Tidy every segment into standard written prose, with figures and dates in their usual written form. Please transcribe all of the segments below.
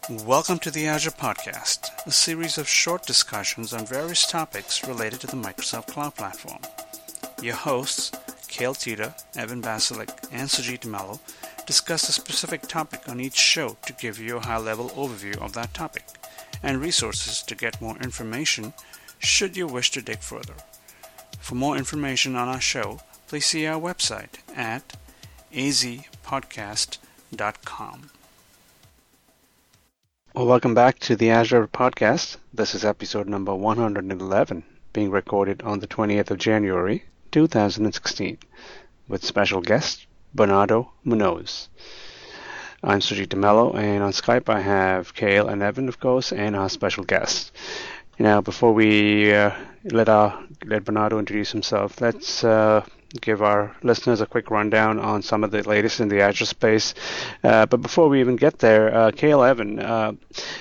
Welcome to the Azure Podcast, a series of short discussions on various topics related to the Microsoft Cloud Platform. Your hosts, Cale Tita, Evan Basilik, and Sujit Mello, discuss a specific topic on each show to give you a high-level overview of that topic, and resources to get more information should you wish to dig further. For more information on our show, please see our website at azpodcast.com. Well, welcome back to the Azure Podcast. This is episode number 111, being recorded on the 20th of January, 2016, with special guest Bernardo Munoz. I'm Sujit Mello, and on Skype I have Cale and Evan, of course, and our special guest. Now, before we let Bernardo introduce himself, let's give our listeners a quick rundown on some of the latest in the Azure space. But before we even get there, Cale, Evan, I've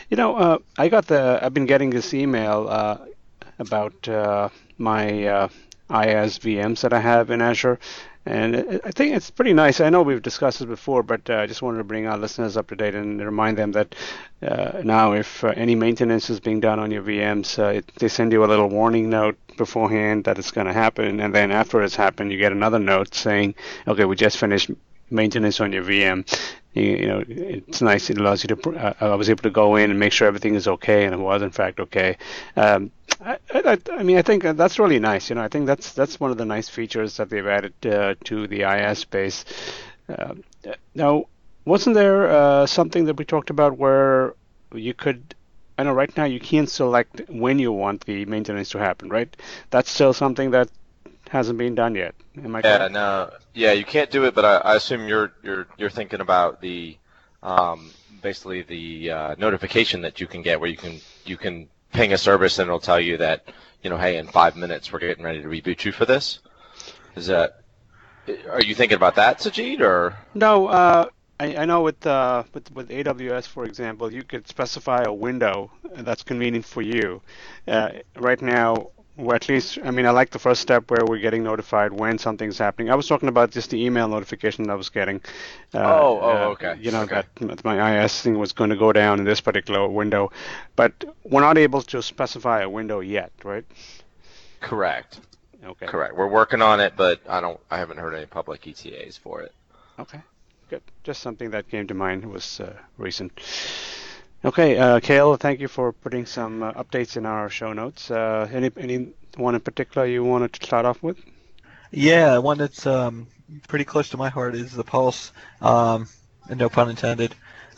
been getting this email about my IaaS VMs that I have in Azure. And I think it's pretty nice. I know we've discussed it before, but I just wanted to bring our listeners up to date and remind them that now if any maintenance is being done on your VMs, they send you a little warning note beforehand that it's going to happen. And then after it's happened, you get another note saying, okay, we just finished maintenance on your VM. It's nice. It allows you to. I was able to go in and make sure everything is okay, and it was in fact okay. I think that's really nice. I think that's one of the nice features that they've added to the IaaS space. Now, wasn't there something that we talked about where you could? I know right now you can't select when you want the maintenance to happen, right? That's still something that hasn't been done yet. Am I correct? You can't do it, but I assume you're thinking about the basically the notification that you can get where you can ping a service and it'll tell you that hey, in 5 minutes we're getting ready to reboot you for this. Are you thinking about that, Sajid, or no? I know with AWS, for example, you could specify a window that's convenient for you. Right now, or at least, I like the first step where we're getting notified when something's happening. I was talking about just the email notification that I was getting. Okay. That my IaaS thing was going to go down in this particular window, but we're not able to specify a window yet, right? Correct. Okay. Correct. We're working on it, but I haven't heard any public ETAs for it. Okay. Good. Just something that came to mind was recent. Okay, Cale, thank you for putting some updates in our show notes. Any one in particular you wanted to start off with? Yeah, one that's pretty close to my heart is the Pulse, and no pun intended.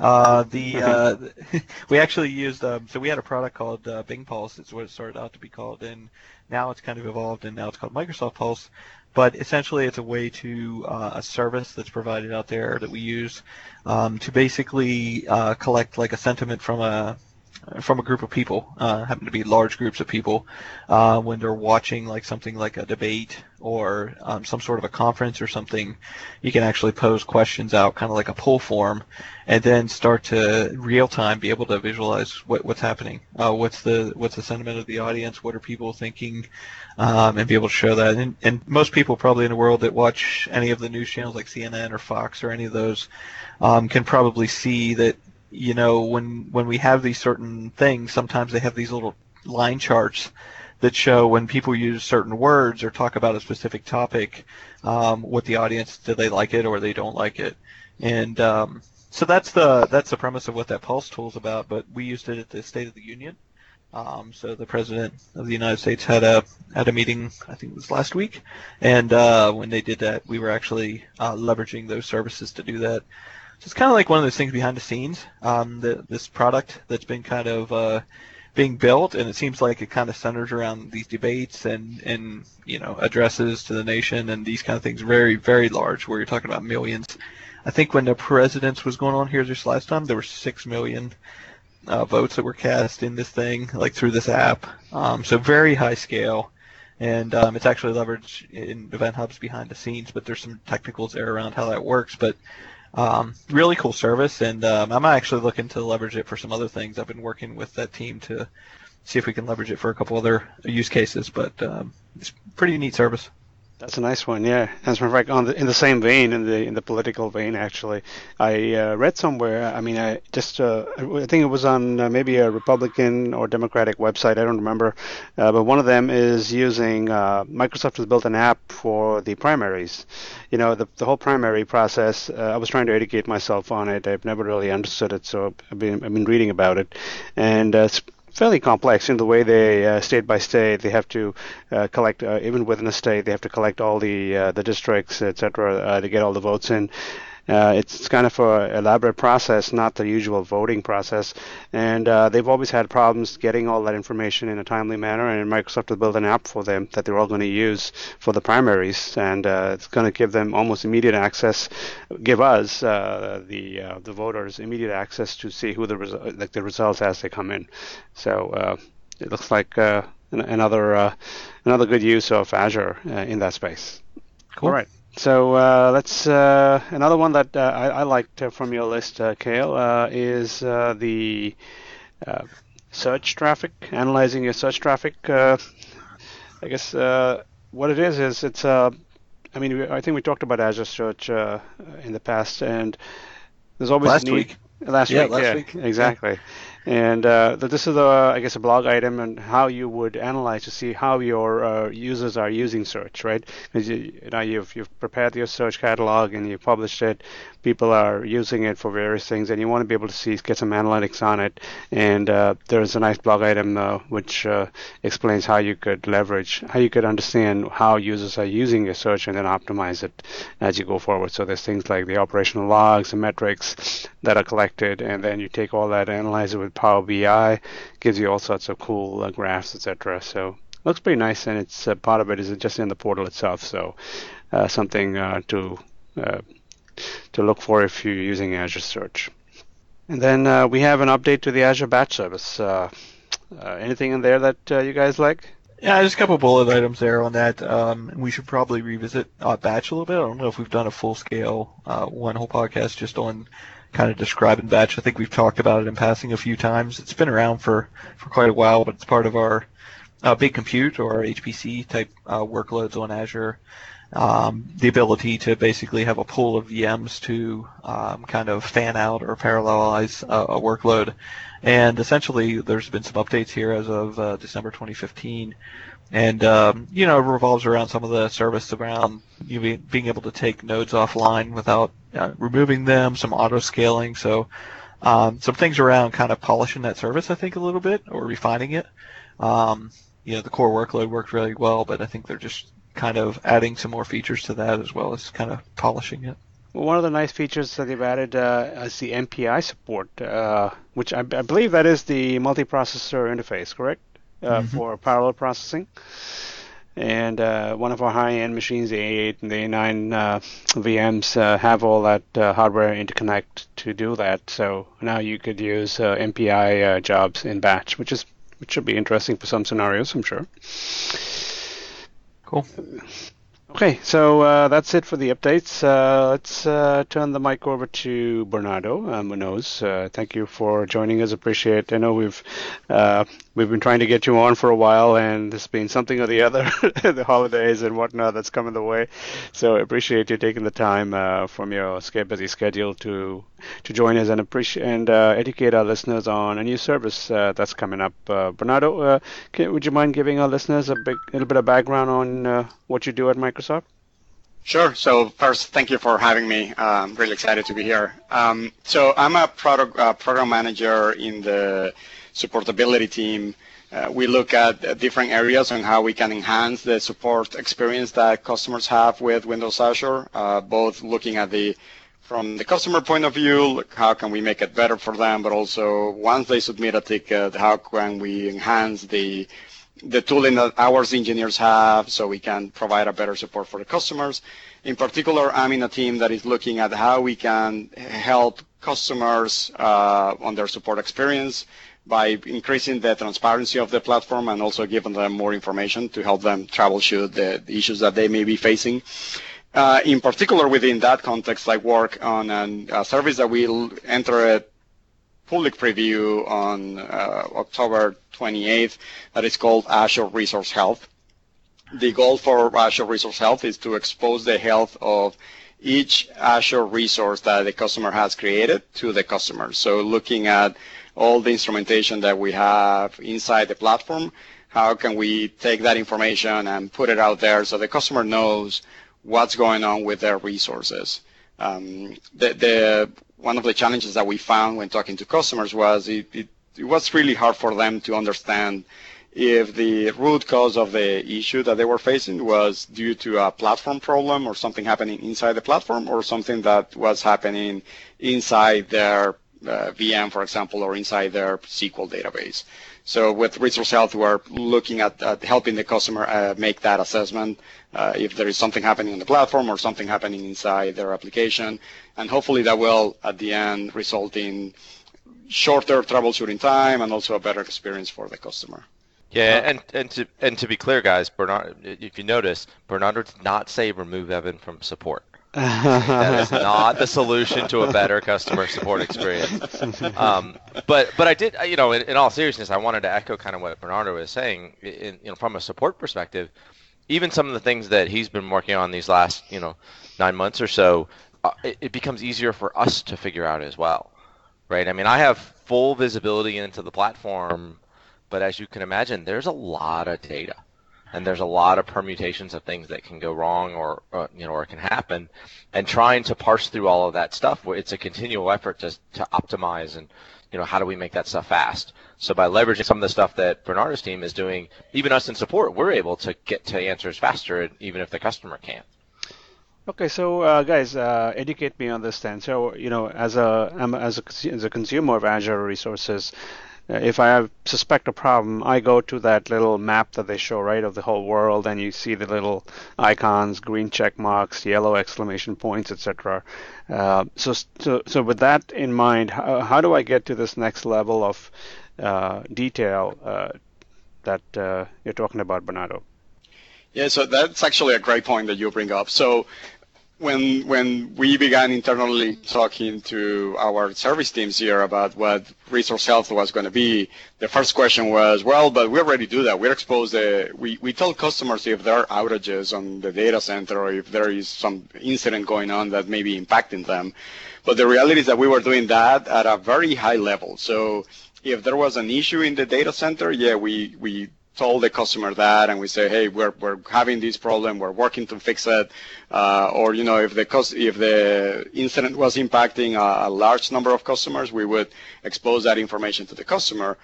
We actually used, so we had a product called Bing Pulse. It's what it started out to be called, and now it's kind of evolved, and now it's called Microsoft Pulse. But essentially, it's a way to a service that's provided out there that we use to basically collect like a sentiment from a group of people, happen to be large groups of people, when they're watching like something like a debate or some sort of a conference or something. You can actually pose questions out, kind of like a poll form, and then start to real time be able to visualize what's happening, what's the sentiment of the audience, what are people thinking, and be able to show that. And most people probably in the world that watch any of the news channels like CNN or Fox or any of those can probably see that. When we have these certain things, sometimes they have these little line charts that show when people use certain words or talk about a specific topic, what the audience, do they like it or they don't like it. And so that's the premise of what that Pulse tool is about, but we used it at the State of the Union. So the President of the United States had a meeting, I think it was last week, and when they did that, we were actually leveraging those services to do that. So it's kind of like one of those things behind the scenes, this product that's been kind of being built, and it seems like it kind of centers around these debates and addresses to the nation and these kind of things, very, very large, where you're talking about millions. I think when the president's was going on here this last time, there were 6 million votes that were cast in this thing, like through this app. So very high scale. And it's actually leveraged in Event Hubs behind the scenes, but there's some technicals there around how that works. But really cool service, and I'm actually looking to leverage it for some other things. I've been working with that team to see if we can leverage it for a couple other use cases, but it's a pretty neat service. That's a nice one, yeah. As a matter of fact, in the same vein, in the political vein, actually, I read somewhere. I mean, I think it was on maybe a Republican or Democratic website. I don't remember, but one of them is using Microsoft has built an app for the primaries. You know, the whole primary process. I was trying to educate myself on it. I've never really understood it, so I've been reading about it, and it's fairly complex in the way they state by state they have to collect even within a state they have to collect all the districts etc. To get all the votes in. It's kind of an elaborate process, not the usual voting process, and they've always had problems getting all that information in a timely manner. And Microsoft has built an app for them that they're all going to use for the primaries, and it's going to give them almost immediate access, give us the voters immediate access to see who the results as they come in. So it looks like another good use of Azure in that space. Cool. All right. So let's another one that I liked from your list, Kale, is the search traffic, analyzing your search traffic. I guess what it is it's I mean I think we talked about Azure Search in the past, and there's always a Last need. week. Last Yeah, week, last yeah, week. exactly. And this is I guess, a blog item and how you would analyze to see how your users are using search, right? Because you've prepared your search catalog and you've published it. People are using it for various things, and you want to be able to get some analytics on it. And there's a nice blog item which explains how you could understand how users are using your search and then optimize it as you go forward. So there's things like the operational logs and metrics that are collected, and then you take all that, analyze it with Power BI, gives you all sorts of cool graphs, etc. So looks pretty nice, and it's part of it is just in the portal itself. So something to look for if you're using Azure Search. And then we have an update to the Azure Batch service. Anything in there that you guys like? Yeah, just a couple bullet items there on that. We should probably revisit Batch a little bit. I don't know if we've done a full-scale one whole podcast just on kind of describing Batch. I think we've talked about it in passing a few times. It's been around for quite a while, but it's part of our big compute or HPC type workloads on Azure. The ability to basically have a pool of VMs to kind of fan out or parallelize a workload. And essentially, there's been some updates here as of December 2015. And, it revolves around some of the service around you being able to take nodes offline without removing them, some auto-scaling. So some things around kind of polishing that service, I think, a little bit, or refining it. The core workload worked really well, but I think they're just kind of adding some more features to that as well as kind of polishing it. Well, one of the nice features that they've added is the MPI support, which I believe that is the multiprocessor interface, correct? For parallel processing. And one of our high-end machines, the A8 and the A9 VMs, have all that hardware interconnect to do that. So now you could use MPI jobs in batch, which should be interesting for some scenarios, I'm sure. Cool. Okay, so that's it for the updates. Let's turn the mic over to Bernardo Munoz. Thank you for joining us. Appreciate it. I know we've been trying to get you on for a while, and there's been something or the other, the holidays and whatnot that's coming the way. So I appreciate you taking the time from your busy schedule to join us and educate our listeners on a new service that's coming up. Bernardo, would you mind giving our listeners a little bit of background on what you do at Microsoft? Sure. So first, thank you for having me. I'm really excited to be here. So I'm a program manager in the supportability team. We look at different areas on how we can enhance the support experience that customers have with Windows Azure, both looking at from the customer point of view, how can we make it better for them, but also once they submit a ticket, how can we enhance the tooling that our engineers have so we can provide a better support for the customers. In particular, I'm in a team that is looking at how we can help customers on their support experience by increasing the transparency of the platform and also giving them more information to help them troubleshoot the issues that they may be facing. In particular, within that context, I work on a service that will enter a public preview on October 28th that is called Azure Resource Health. The goal for Azure Resource Health is to expose the health of each Azure resource that the customer has created to the customer. So looking at all the instrumentation that we have inside the platform, how can we take that information and put it out there so the customer knows what's going on with their resources. One of the challenges that we found when talking to customers was it was really hard for them to understand if the root cause of the issue that they were facing was due to a platform problem or something happening inside the platform or something that was happening inside their VM, for example, or inside their SQL database. So with Resource Health, we're looking at helping the customer make that assessment if there is something happening on the platform or something happening inside their application. And hopefully that will, at the end, result in shorter troubleshooting time and also a better experience for the customer. Yeah, and to be clear, guys, Bernardo, if you notice, Bernardo did not say remove Evan from support. That is not the solution to a better customer support experience. But I did, in all seriousness, I wanted to echo kind of what Bernardo was saying. From a support perspective, even some of the things that he's been working on these last 9 months or so, it becomes easier for us to figure out as well, right? I mean, I have full visibility into the platform, but as you can imagine, there's a lot of data. And there's a lot of permutations of things that can go wrong or it can happen. And trying to parse through all of that stuff, it's a continual effort to optimize and, how do we make that stuff fast? So by leveraging some of the stuff that Bernardo's team is doing, even us in support, we're able to get to answers faster, even if the customer can't. Okay, so guys, educate me on this then. So, as a consumer of Azure resources, if I suspect a problem, I go to that little map that they show, right, of the whole world, and you see the little icons, green check marks, yellow exclamation points, etc. So with that in mind, how do I get to this next level of detail that you're talking about, Bernardo? Yeah, so that's actually a great point that you bring up. So when we began internally talking to our service teams here about what Resource Health was going to be, the first question was, well, but we already do that. We tell customers if there are outages on the data center or if there is some incident going on that may be impacting them. But the reality is that we were doing that at a very high level. So if there was an issue in the data center, we told the customer that, and we say, hey, we're having this problem, we're working to fix it, or if the incident was impacting a large number of customers, we would expose that information to the customer.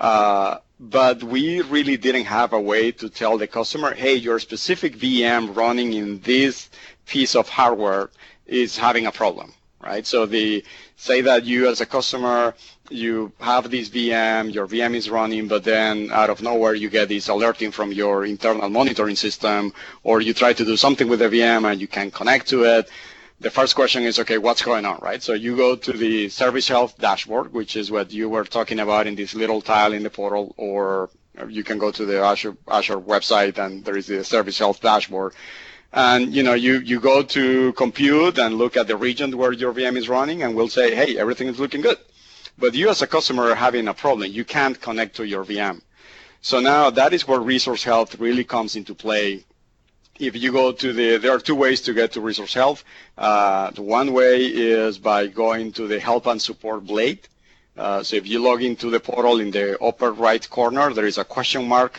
But we really didn't have a way to tell the customer, hey, your specific VM running in this piece of hardware is having a problem, right? So say that you as a customer, you have this VM, your VM is running, but then out of nowhere you get this alerting from your internal monitoring system, or you try to do something with the VM and you can't connect to it. The first question is, okay, what's going on, right? So you go to the Service Health dashboard, which is what you were talking about in this little tile in the portal, or you can go to the Azure website and there is the Service Health dashboard. And you go to compute and look at the region where your VM is running, and we'll say, hey, everything is looking good. But you as a customer are having a problem. You can't connect to your VM. So now that is where Resource Health really comes into play. If you go to there are two ways to get to Resource Health. The one way is by going to the Help and Support blade. So if you log into the portal, in the upper right corner, there is a question mark.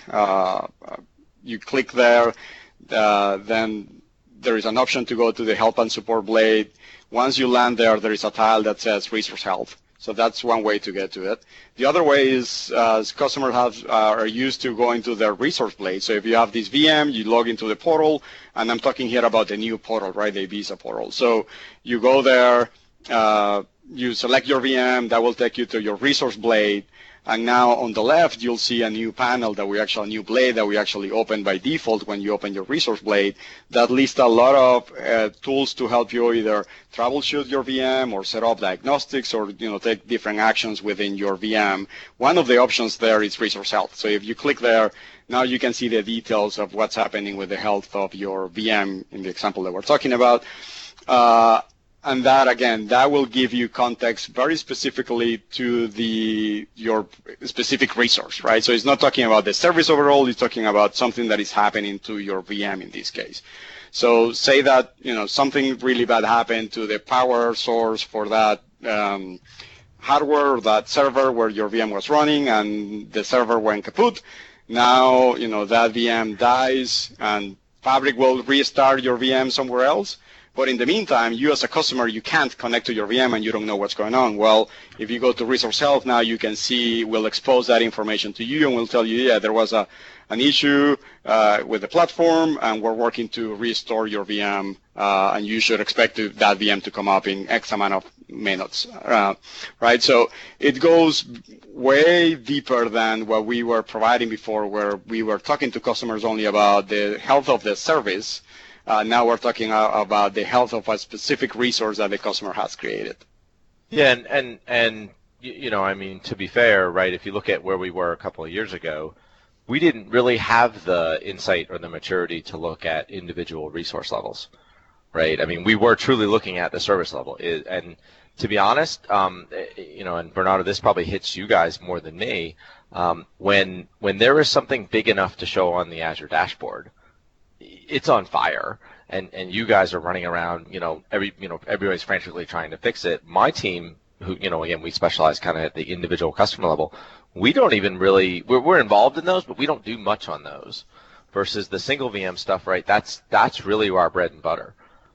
You click there. Then there is an option to go to the Help and Support blade. Once you land there, there is a tile that says Resource Health. So that's one way to get to it. The other way is customers are used to going to their resource blade. So if you have this VM, you log into the portal, and I'm talking here about the new portal, right, the Visa portal. So you go there, you select your VM, that will take you to your resource blade. And now on the left, you'll see a new panel a new blade that we actually open by default when you open your resource blade that lists a lot of tools to help you either troubleshoot your VM or set up diagnostics or take different actions within your VM. One of the options there is Resource Health. So if you click there, now you can see the details of what's happening with the health of your VM in the example that we're talking about. and that, again, that will give you context very specifically to your specific resource, right? So it's not talking about the service overall, it's talking about something that is happening to your VM in this case. So say that, something really bad happened to the power source for that hardware, that server where your VM was running, and the server went kaput. Now, that VM dies, and Fabric will restart your VM somewhere else. But in the meantime, you as a customer, you can't connect to your VM and you don't know what's going on. Well, if you go to Resource Health now, you can see, we'll expose that information to you and we'll tell you, yeah, there was an issue with the platform and we're working to restore your VM and you should expect that VM to come up in X amount of minutes, right? So it goes way deeper than what we were providing before, where we were talking to customers only about the health of the service. Now we're talking about the health of a specific resource that the customer has created. Yeah, and I mean, to be fair, right, if you look at where we were a couple of years ago, we didn't really have the insight or the maturity to look at individual resource levels, right? I mean, we were truly looking at the service level. And to be honest, and Bernardo, this probably hits you guys more than me, when there is something big enough to show on the Azure dashboard, it's on fire, and you guys are running around, everybody's frantically trying to fix it. My team, who, again, we specialize kind of at the individual customer level, we don't even really, we're involved in those, but we don't do much on those, versus the single VM stuff, right? That's really our bread and butter.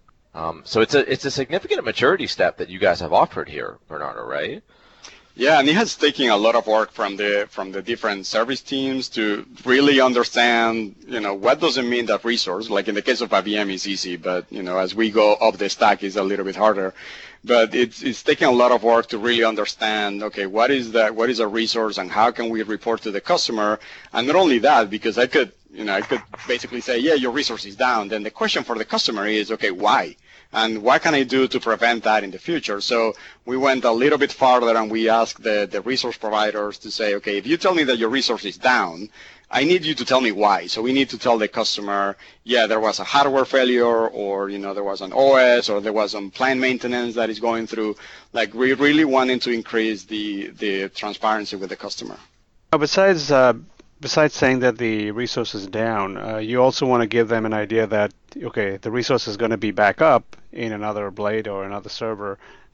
So it's a significant maturity step that you guys have offered here, Bernardo, right? Yeah, and it has taken a lot of work from the different service teams to really understand, what does it mean that resource, like in the case of a VM is easy, but, as we go up the stack it's a little bit harder. But it's taking a lot of work to really understand, okay, what is a resource and how can we report to the customer? And not only that, because I could basically say, yeah, your resource is down. Then the question for the customer is, okay, why? And what can I do to prevent that in the future? So we went a little bit farther and we asked the resource providers to say, okay, if you tell me that your resource is down, I need you to tell me why. So we need to tell the customer, yeah, there was a hardware failure, or, there was an OS, or there was some plant maintenance that is going through. Like, we really wanted to increase the transparency with the customer. Besides saying that the resource is down, you also want to give them an idea that, okay, the resource is going to be back up in another blade or another server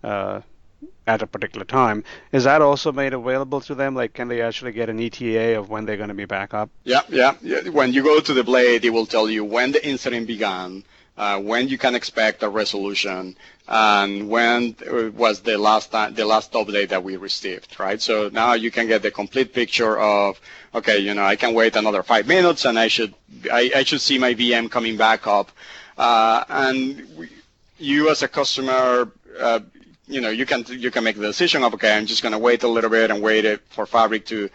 at a particular time. Is that also made available to them? Like, can they actually get an ETA of when they're going to be back up? Yeah. When you go to the blade, it will tell you when the incident began, when you can expect a resolution, and when was the last update that we received, right? So now you can get the complete picture of, okay, I can wait another 5 minutes and I should see my VM coming back up. And you as a customer, you can make the decision of, okay, I'm just going to wait a little bit and wait for Fabric to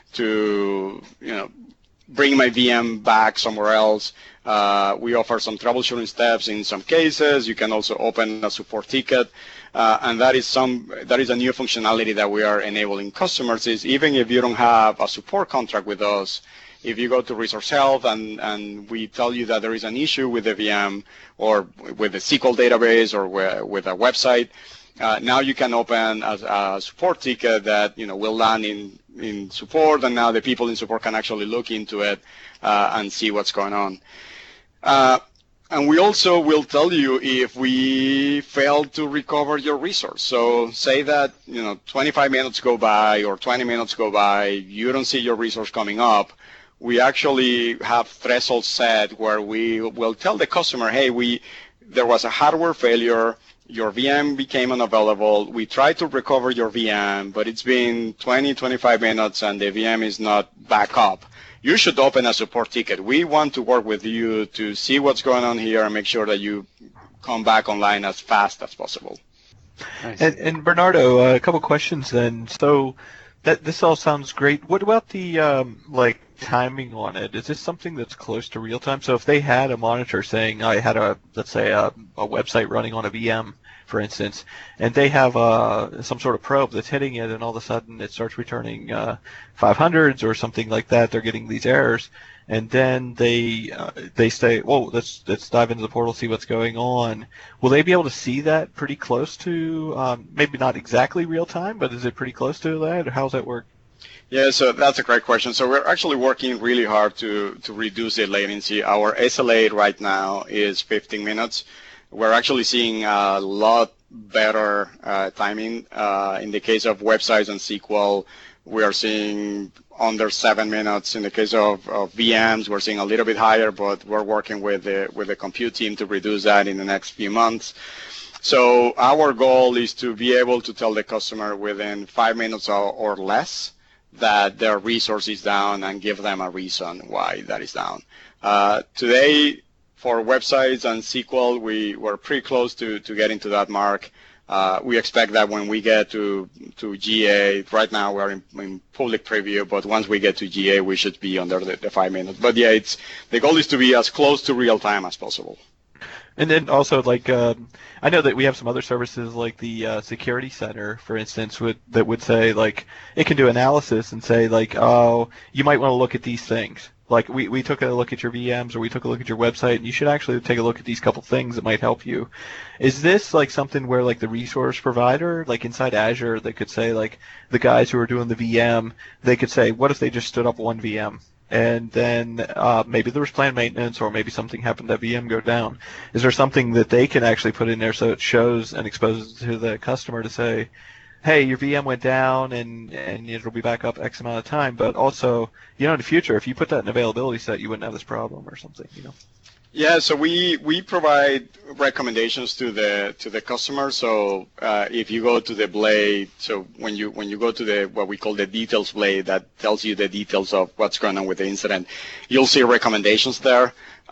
bring my VM back somewhere else. We offer some troubleshooting steps in some cases. You can also open a support ticket, and that is a new functionality that we are enabling customers. Is even if you don't have a support contract with us, if you go to Resource Health and we tell you that there is an issue with the VM or with the SQL database or with a website, now you can open a support ticket that will land in support, and now the people in support can actually look into it and see what's going on. And we also will tell you if we fail to recover your resource. So say that 25 minutes go by or 20 minutes go by, you don't see your resource coming up. We actually have thresholds set where we will tell the customer, hey, there was a hardware failure. Your VM became unavailable. We tried to recover your VM, but it's been 20, 25 minutes and the VM is not back up. You should open a support ticket. We want to work with you to see what's going on here and make sure that you come back online as fast as possible. Nice. And Bernardo, a couple questions then. So this all sounds great. What about the timing on it? Is this something that's close to real time? So if they had a monitor saying I had let's say a website running on a VM, for instance, and they have some sort of probe that's hitting it, and all of a sudden it starts returning 500s or something like that, they're getting these errors. and then they say, "Whoa, let's dive into the portal, see what's going on." Will they be able to see that pretty close to maybe not exactly real time, but is it pretty close to that, or how's that work? Yeah, so that's a great question. So we're actually working really hard to reduce the latency. Our SLA right now is 15 minutes. We're actually seeing a lot better timing. In the case of websites and SQL, we are seeing under 7 minutes. In the case of VMs, we're seeing a little bit higher, but we're working with the compute team to reduce that in the next few months. So our goal is to be able to tell the customer within 5 minutes or less that their resource is down and give them a reason why that is down. Today, for websites and SQL, we're pretty close to getting to that mark. We expect that when we get to GA, right now we're in public preview, but once we get to GA, we should be under the 5 minutes. But yeah, the goal is to be as close to real time as possible. And then also, like, I know that we have some other services like the Security Center, for instance, that would say, like, it can do analysis and say, like, oh, you might want to look at these things. Like, we took a look at your VMs or we took a look at your website, and you should actually take a look at these couple things that might help you. Is this, like, something where, like, the resource provider, like, inside Azure, they could say, like, the guys who are doing the VM, they could say, what if they just stood up one VM? And then maybe there was planned maintenance, or maybe something happened that VM go down. Is there something that they can actually put in there so it shows and exposes to the customer to say, hey, your VM went down and it'll be back up X amount of time, but also, in the future, if you put that in availability set, you wouldn't have this problem or something, Yeah, so we provide recommendations to the customer. So if you go to the blade, so when you go to the what we call the details blade that tells you the details of what's going on with the incident, you'll see recommendations there.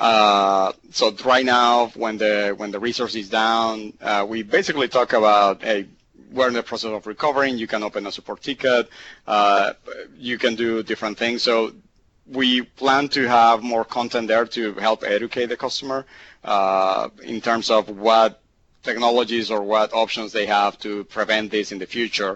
So right now, when the resource is down, we basically talk about, hey, we're in the process of recovering. You can open a support ticket. You can do different things. So we plan to have more content there to help educate the customer in terms of what technologies or what options they have to prevent this in the future.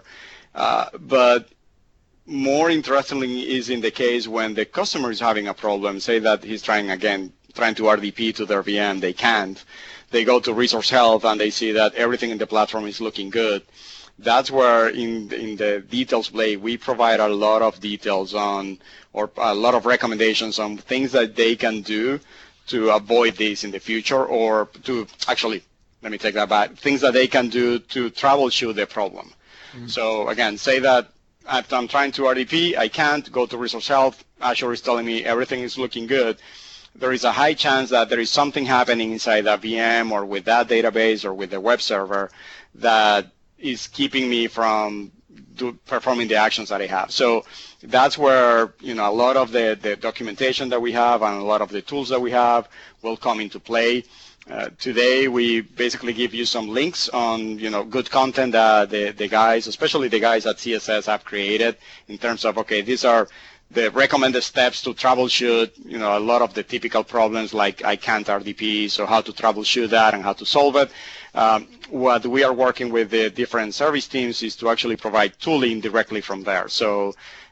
But more interestingly is in the case when the customer is having a problem, say that he's trying to RDP to their VM, they can't. They go to Resource Health and they see that everything in the platform is looking good. That's where in the details blade, we provide a lot of details on, or a lot of recommendations on things that they can do to avoid this in the future, or to actually, let me take that back, things that they can do to troubleshoot the problem. Mm-hmm. So again, say that I'm trying to RDP, I can't, go to Resource Health, Azure is telling me everything is looking good. There is a high chance that there is something happening inside that VM or with that database or with the web server that is keeping me from performing the actions that I have. So that's where a lot of the documentation that we have and a lot of the tools that we have will come into play. Today we basically give you some links on good content that the guys, especially the guys at CSS, have created in terms of, okay, these are the recommended steps to troubleshoot a lot of the typical problems like I can't RDP, so how to troubleshoot that and how to solve it. What we are working with the different service teams is to actually provide tooling directly from there. So,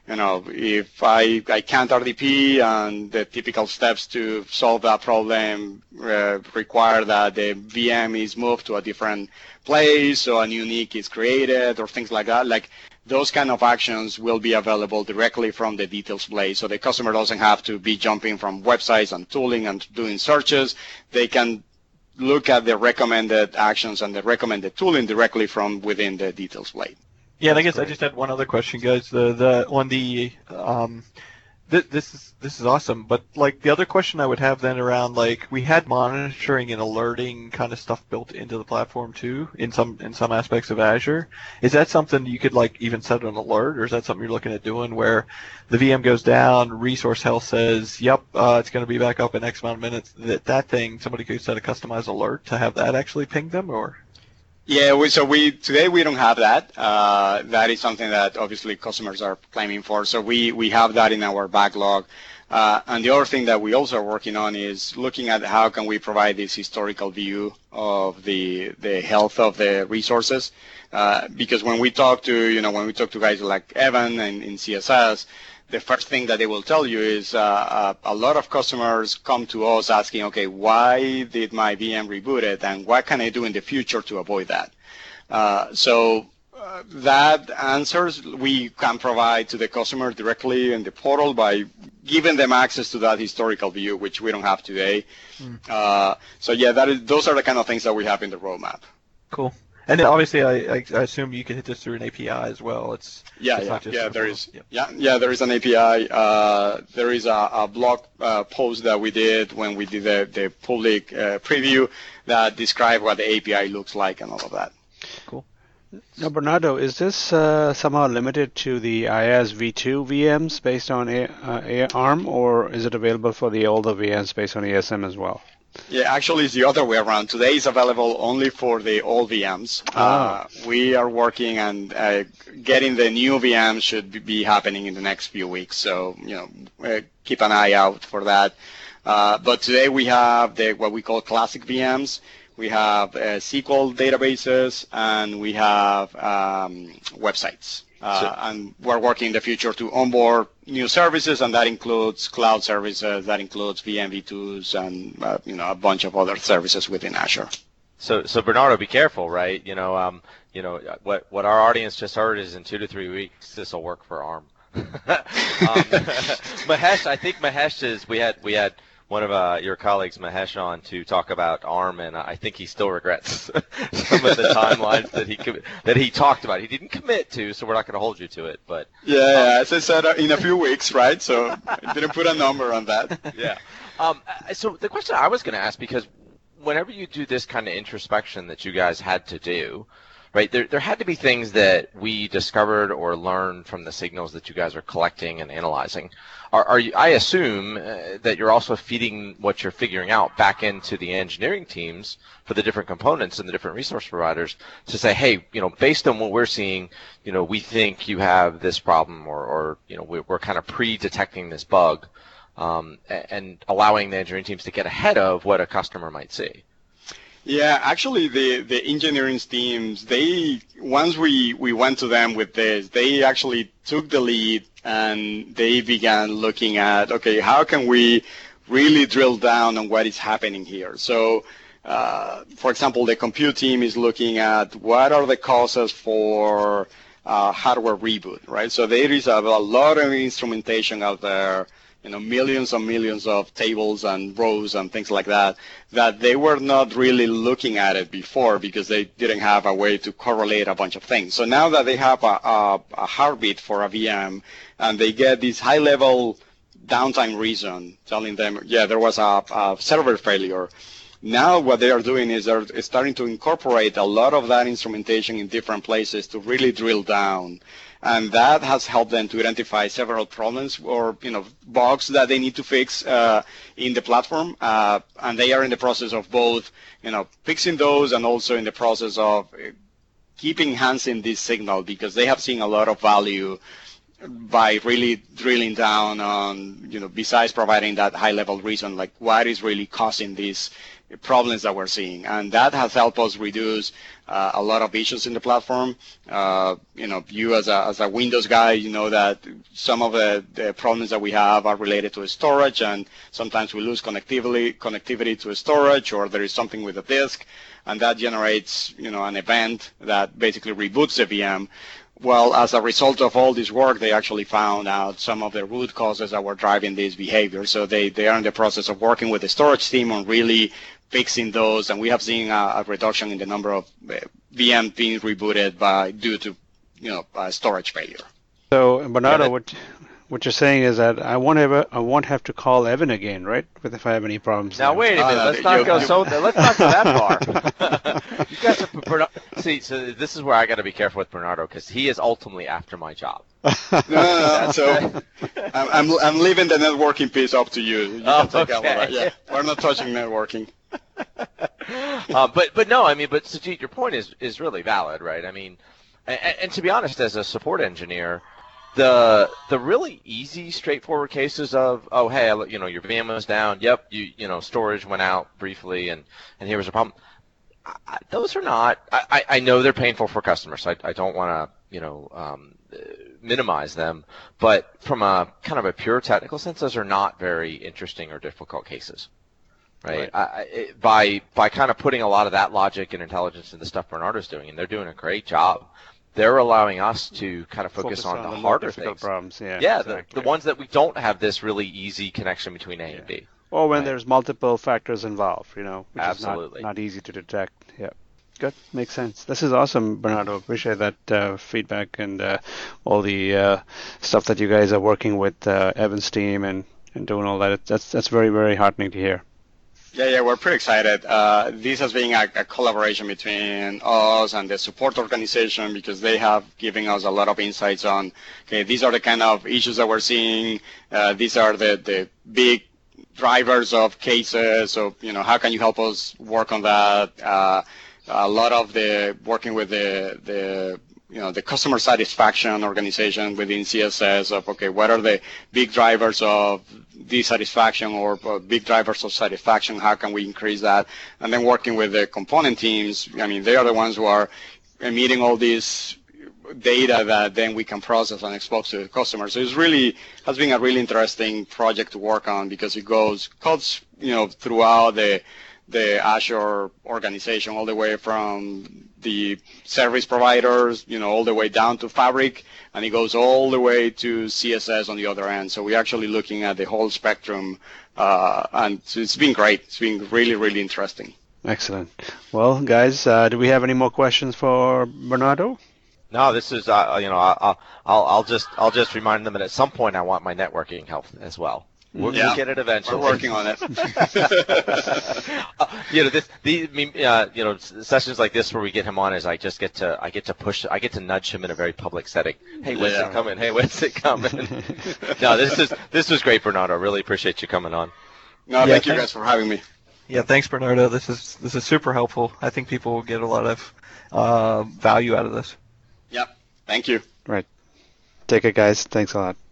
if I can't RDP and the typical steps to solve that problem require that the VM is moved to a different place or a new NIC is created or things like that, like those kind of actions will be available directly from the details blade. So the customer doesn't have to be jumping from websites and tooling and doing searches. They can look at the recommended actions and the recommended tooling directly from within the details blade. Yeah, and I guess I just had one other question, guys. This is awesome, but like the other question I would have then around, like, we had monitoring and alerting kind of stuff built into the platform too in some aspects of Azure. Is that something you could like even set an alert, or is that something you're looking at doing where the VM goes down, Resource Health says, yep, it's going to be back up in X amount of minutes? That thing, somebody could set a customized alert to have that actually ping them, or? Yeah, today we don't have that. That is something that obviously customers are claiming for. So we have that in our backlog. And the other thing that we also are working on is looking at how can we provide this historical view of the health of the resources. Because when we talk to guys like Evan and in CSS, the first thing that they will tell you is a lot of customers come to us asking, okay, why did my VM rebooted, and what can I do in the future to avoid that? That answers we can provide to the customer directly in the portal by giving them access to that historical view, which we don't have today. Those are the kind of things that we have in the roadmap. Cool. And then obviously, I assume you can hit this through an API as well. There is an API. There is a blog post that we did when we did the public preview that described what the API looks like and all of that. Cool. Now, Bernardo, is this somehow limited to the IaaS v2 VMs based on ARM, or is it available for the older VMs based on ESM as well? Yeah, actually, it's the other way around. Today it's available only for the old VMs. We are working and getting the new VMs should be happening in the next few weeks. So, keep an eye out for that. But today we have what we call classic VMs. We have SQL databases, and we have websites. And we're working in the future to onboard new services, and that includes cloud services, that includes VM v2s, and a bunch of other services within Azure. So Bernardo, be careful, right? What our audience just heard is in 2 to 3 weeks this will work for ARM. Mahesh, I think we had one of your colleagues, Mahesh, on to talk about ARM, and I think he still regrets some of the timelines that he talked about. He didn't commit to, so we're not going to hold you to it. But as I said, in a few weeks, right? So I didn't put a number on that. Yeah. So the question I was going to ask, because whenever you do this kind of introspection that you guys had to do, right, there had to be things that we discovered or learned from the signals that you guys are collecting and analyzing. I assume that you're also feeding what you're figuring out back into the engineering teams for the different components and the different resource providers to say, hey, based on what we're seeing, we think you have this problem, or we're kind of pre-detecting this bug, and allowing the engineering teams to get ahead of what a customer might see. Yeah, actually, the engineering teams, once we went to them with this, they actually took the lead and they began looking at, okay, how can we really drill down on what is happening here? So, for example, the compute team is looking at what are the causes for hardware reboot, right? So there is a lot of instrumentation out there, millions and millions of tables and rows and things like that they were not really looking at it before because they didn't have a way to correlate a bunch of things. So now that they have a heartbeat for a VM and they get this high-level downtime reason telling them, there was a server failure, now what they are doing is they're starting to incorporate a lot of that instrumentation in different places to really drill down. And that has helped them to identify several problems or bugs that they need to fix in the platform, and they are in the process of both fixing those and also in the process of keeping enhancing this signal because they have seen a lot of value by really drilling down on besides providing that high level reason, like what is really causing these problems that we're seeing, and that has helped us reduce a lot of issues in the platform. You as a Windows guy, you know that some of the problems that we have are related to storage, and sometimes we lose connectivity to storage, or there is something with the disk, and that generates an event that basically reboots the VM. Well, as a result of all this work, they actually found out some of the root causes that were driving this behavior. So they are in the process of working with the storage team on really fixing those, and we have seen a reduction in the number of VM being rebooted due to storage failure. So Bernardo, what you're saying is that I won't have to call Evan again, right? If I have any problems. Now wait a minute. Let's not go that far. You guys have see. So this is where I got to be careful with Bernardo because he is ultimately after my job. No. So I'm leaving the networking piece up to you. You can take all of that. Yeah, we're not touching networking. But no, I mean, but Sajid, your point is really valid, right? I mean, and to be honest, as a support engineer, the really easy, straightforward cases of, oh, hey, your VM was down. Yep, storage went out briefly, and here was a problem. Those are not. I know they're painful for customers. I don't want to minimize them, but from a kind of a pure technical sense, those are not very interesting or difficult cases. Right. By kind of putting a lot of that logic and intelligence in the stuff Bernardo's doing, and they're doing a great job, they're allowing us to kind of focus on the harder things. Problems. Yeah, exactly. the ones that we don't have this really easy connection between A and B. Or when there's multiple factors involved, which Absolutely. is not easy to detect. Yeah. Good. Makes sense. This is awesome, Bernardo. Appreciate that feedback and all the stuff that you guys are working with Evan's team and doing all that. That's very, very heartening to hear. Yeah, we're pretty excited. This has been a collaboration between us and the support organization because they have given us a lot of insights on, okay, these are the kind of issues that we're seeing. These are the big drivers of cases. So, how can you help us work on that? A lot of the working with the customer satisfaction organization within CSS of, okay, what are the big drivers of dissatisfaction or big drivers of satisfaction? How can we increase that? And then working with the component teams, they are the ones who are emitting all this data that then we can process and expose to the customer. So has been a really interesting project to work on because it cuts throughout the Azure organization, all the way from the service providers, all the way down to Fabric, and it goes all the way to CSS on the other end. So we're actually looking at the whole spectrum, and it's been great. It's been really, really interesting. Excellent. Well, guys, do we have any more questions for Bernardo? No, this is I'll just remind them that at some point I want my networking help as well. We'll get it eventually. We're working on it. Sessions like this where we get him on is I get to nudge him in a very public setting. Hey, when's it coming? Hey, when's it coming? No, this was great, Bernardo. Really appreciate you coming on. No, thank you guys for having me. Yeah, thanks, Bernardo. This is super helpful. I think people will get a lot of value out of this. Yep. Thank you. Right. Take it, guys. Thanks a lot.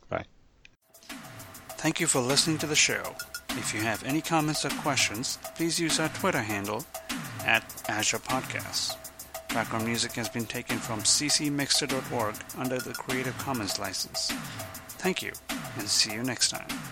Thank you for listening to the show. If you have any comments or questions, please use our Twitter handle @AzurePodcasts. Background music has been taken from ccmixter.org under the Creative Commons license. Thank you, and see you next time.